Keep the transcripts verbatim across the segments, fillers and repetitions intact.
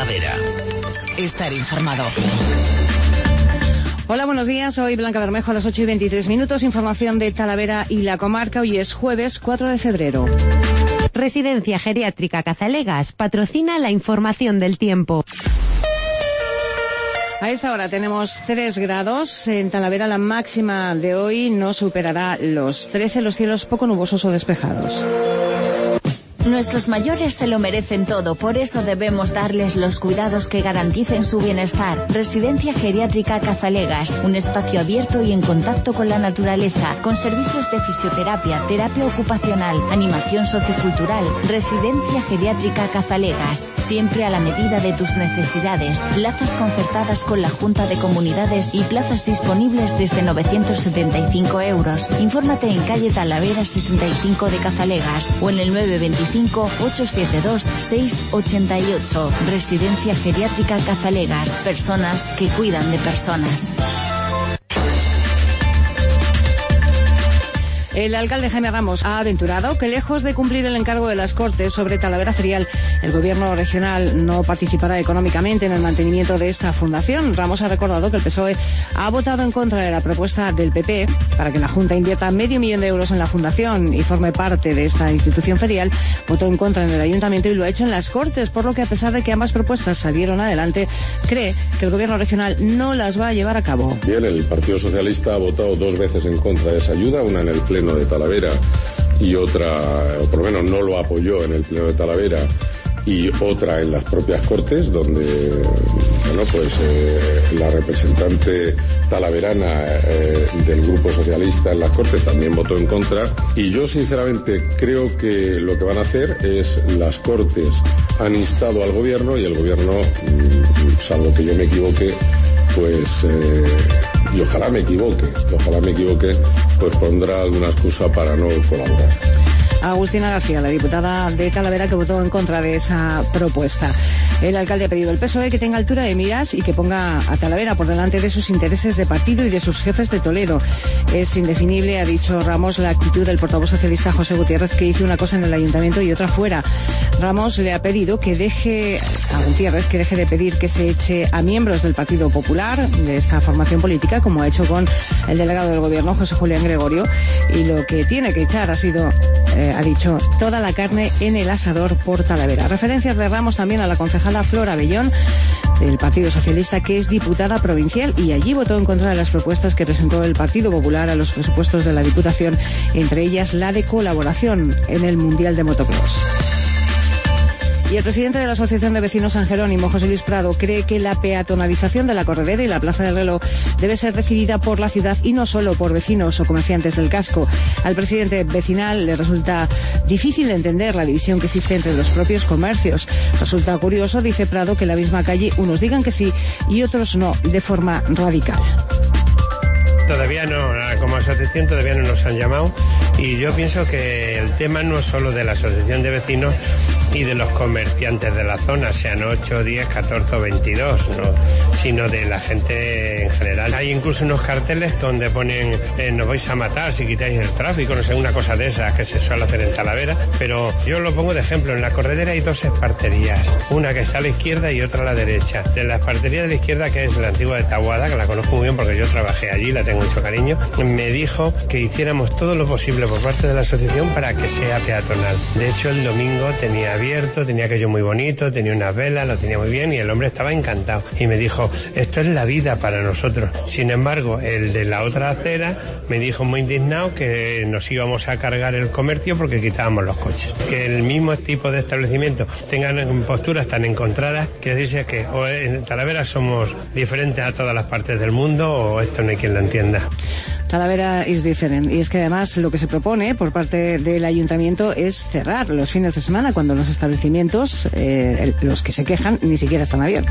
Talavera. Estar informado. Hola, buenos días. Soy Blanca Bermejo a las ocho y veintitrés minutos. Información de Talavera y la comarca. Hoy es jueves cuatro de febrero. Residencia Geriátrica Cazalegas patrocina la información del tiempo. A esta hora tenemos tres grados. En Talavera la máxima de hoy no superará los trece, los cielos poco nubosos o despejados. Nuestros mayores se lo merecen todo, por eso debemos darles los cuidados que garanticen su bienestar. Residencia Geriátrica Cazalegas, un espacio abierto y en contacto con la naturaleza, con servicios de fisioterapia, terapia ocupacional, animación sociocultural. Residencia Geriátrica Cazalegas, siempre a la medida de tus necesidades. Plazas concertadas con la Junta de Comunidades y plazas disponibles desde novecientos setenta y cinco euros. Infórmate en calle Talavera sesenta y cinco de Cazalegas o en el nueve veinticinco ocho siete dos seis ocho ocho. Residencia Geriátrica Cazalegas. Personas que cuidan de personas. El alcalde Jaime Ramos ha aventurado que, lejos de cumplir el encargo de las Cortes sobre Talavera Ferial, el gobierno regional no participará económicamente en el mantenimiento de esta fundación. Ramos ha recordado que el P S O E ha votado en contra de la propuesta del P P para que la Junta invierta medio millón de euros en la fundación y forme parte de esta institución ferial. Votó en contra en el ayuntamiento y lo ha hecho en las Cortes, por lo que, a pesar de que ambas propuestas salieron adelante, cree que el gobierno regional no las va a llevar a cabo. Bien, el Partido Socialista ha votado dos veces en contra de esa ayuda, una en el Pleno de Talavera y otra, o por lo menos no lo apoyó en el Pleno de Talavera, y otra en las propias Cortes, donde bueno, pues eh, la representante talaverana eh, del Grupo Socialista en las Cortes también votó en contra. Y yo sinceramente creo que lo que van a hacer es, las Cortes han instado al gobierno y el gobierno, mmm, salvo que yo me equivoque, pues eh, y ojalá me equivoque, ojalá me equivoque, pues pondrá alguna excusa para no colaborar. Agustina García, la diputada de Talavera, que votó en contra de esa propuesta. El alcalde ha pedido al P S O E que tenga altura de miras y que ponga a Talavera por delante de sus intereses de partido y de sus jefes de Toledo. Es indefinible, ha dicho Ramos, la actitud del portavoz socialista José Gutiérrez, que hizo una cosa en el ayuntamiento y otra fuera. Ramos le ha pedido que deje a Gutiérrez que deje de pedir que se eche a miembros del Partido Popular, de esta formación política, como ha hecho con el delegado del gobierno, José Julián Gregorio, y lo que tiene que echar ha sido, eh, ha dicho, toda la carne en el asador por Talavera. Referencias de Ramos también a la concejala Flora Bellón, del Partido Socialista, que es diputada provincial, y allí votó en contra de las propuestas que presentó el Partido Popular a los presupuestos de la Diputación, entre ellas la de colaboración en el Mundial de Motocross. Y el presidente de la Asociación de Vecinos San Jerónimo, José Luis Prado, cree que la peatonalización de la Corredera y la Plaza del Reloj debe ser decidida por la ciudad y no solo por vecinos o comerciantes del casco. Al presidente vecinal le resulta difícil entender la división que existe entre los propios comercios. Resulta curioso, dice Prado, que en la misma calle unos digan que sí y otros no, de forma radical. Todavía no, como asociación todavía no nos han llamado, y yo pienso que el tema no es solo de la asociación de vecinos y de los comerciantes de la zona, sean ocho, diez, catorce o veintidós, ¿no? Sino de la gente en general. Hay incluso unos carteles donde ponen eh, nos vais a matar si quitáis el tráfico, no sé, una cosa de esas que se suele hacer en Talavera, pero yo lo pongo de ejemplo. En la Corredera hay dos esparterías, una que está a la izquierda y otra a la derecha. De la espartería de la izquierda, que es la antigua de Taboada, que la conozco muy bien porque yo trabajé allí, la tengo mucho cariño, me dijo que hiciéramos todo lo posible por parte de la asociación para que sea peatonal. De hecho, el domingo tenía abierto, tenía aquello muy bonito, tenía unas velas, lo tenía muy bien y el hombre estaba encantado. Y me dijo, esto es la vida para nosotros. Sin embargo, el de la otra acera me dijo muy indignado que nos íbamos a cargar el comercio porque quitábamos los coches. Que el mismo tipo de establecimientos tengan posturas tan encontradas, que dice que o en Talavera somos diferentes a todas las partes del mundo o esto no hay quien lo entienda. Talavera is different. Y es que además lo que se propone por parte del ayuntamiento es cerrar los fines de semana cuando los establecimientos, eh, los que se quejan, ni siquiera están abiertos.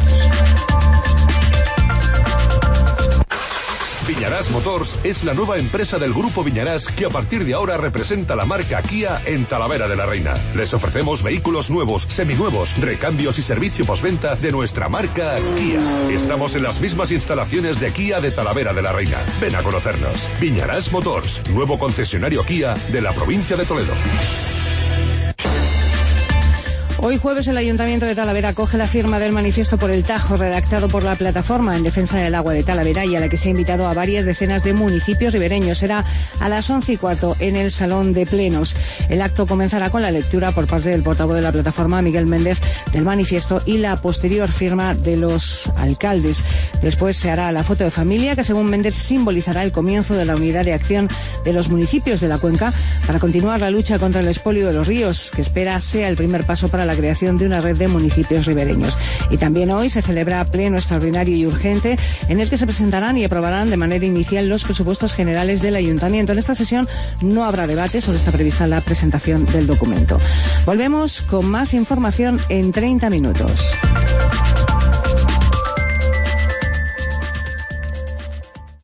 Viñarás Motors es la nueva empresa del Grupo Viñarás que a partir de ahora representa la marca Kia en Talavera de la Reina. Les ofrecemos vehículos nuevos, seminuevos, recambios y servicio postventa de nuestra marca Kia. Estamos en las mismas instalaciones de Kia de Talavera de la Reina. Ven a conocernos. Viñarás Motors, nuevo concesionario Kia de la provincia de Toledo. Hoy jueves el Ayuntamiento de Talavera acoge la firma del manifiesto por el Tajo redactado por la plataforma en defensa del agua de Talavera y a la que se ha invitado a varias decenas de municipios ribereños. Será a las once y cuarto en el Salón de Plenos. El acto comenzará con la lectura por parte del portavoz de la plataforma, Miguel Méndez, del manifiesto y la posterior firma de los alcaldes. Después se hará la foto de familia que, según Méndez, simbolizará el comienzo de la unidad de acción de los municipios de la cuenca para continuar la lucha contra el expolio de los ríos, que espera sea el primer paso para la creación de una red de municipios ribereños. Y también hoy se celebra pleno extraordinario y urgente en el que se presentarán y aprobarán de manera inicial los presupuestos generales del Ayuntamiento. En esta sesión no habrá debate, solo está prevista la presentación del documento. Volvemos con más información en treinta minutos.